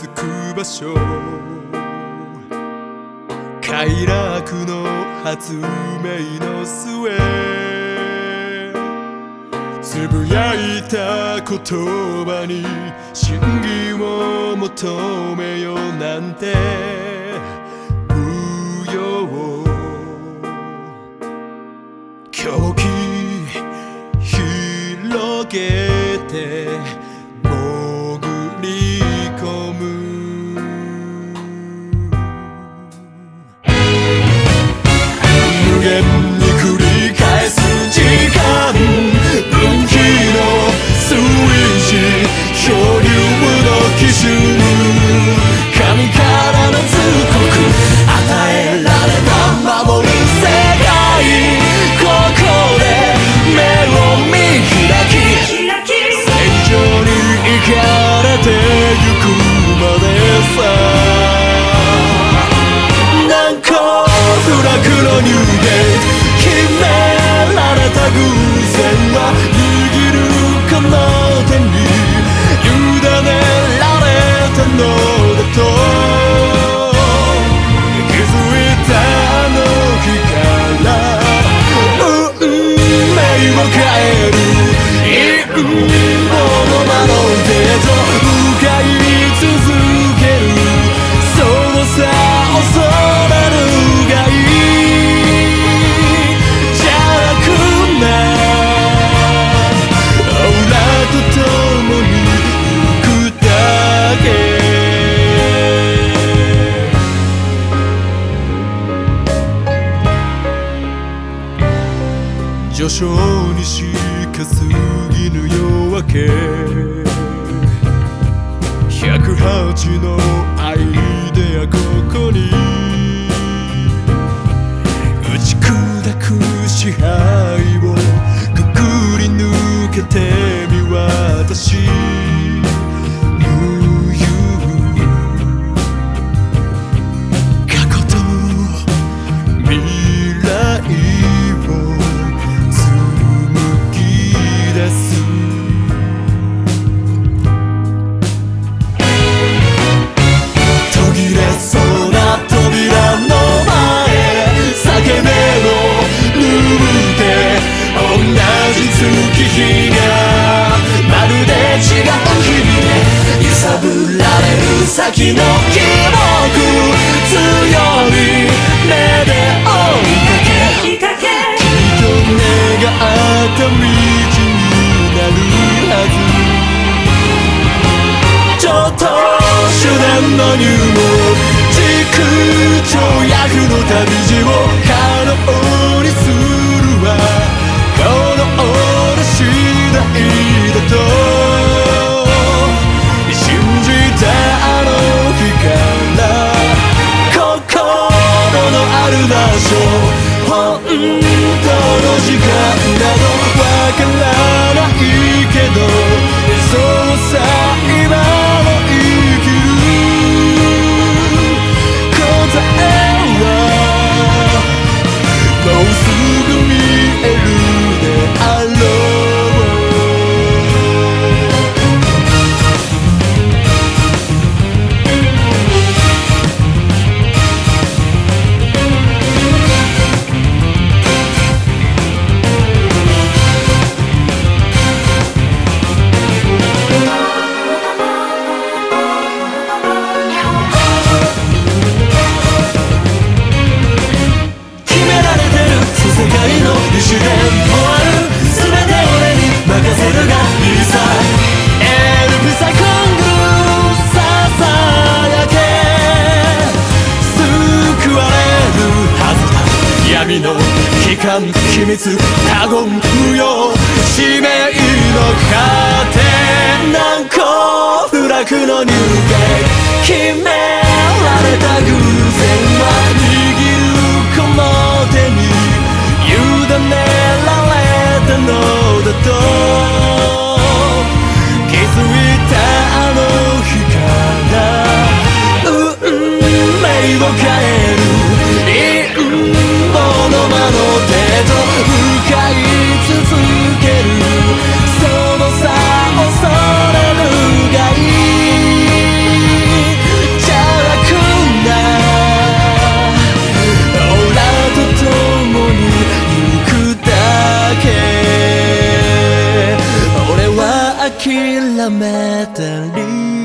着く場所、快楽の発明の末つぶやいた言葉に真偽を求めよなんて無用。狂気広げて潜り込む。無限に繰り返す時間、分岐のスイッチ、漂流の基準、神からの通告、与えられた守る世界、ここで目を見開き、正常に生かれてゆくまでさ。難攻不落のニューゲート、決められた偶然は握るこの手に委ねられたのだと気づいたあの日から運命を変える陰謀の魔の手と向かい続ける。そうさ恐れるがいい。序章にしか過ぎぬ夜明け、108のアイデアここに打ち砕く支配をくぐり抜けてみ渡し、過去と未来を月日がまるで違う日々で揺さぶられる先の記憶、強い目で追いかけ、きっと願った道になるはず。ちょっと手段の入門、軸長役の旅路を可能にするわ。この俺次第だと信じたあの日から心のある場所、本当の時間などわからないけど、そうさ今を生きる答えはもうすぐ見えるあろう。決められてる世界の理主伝もある。全て俺に任せるがいいさ。エルピサコングささやけ救われるはずだ。闇の期間秘密他言無用、使命の果て難攻不落のニューゲート、決められた偶然は握るこの手に委ねられたのだと気づいたあの日から運命を変える陰謀の魔の手と向かい続ける。その差恐れるがいい。 諦めたり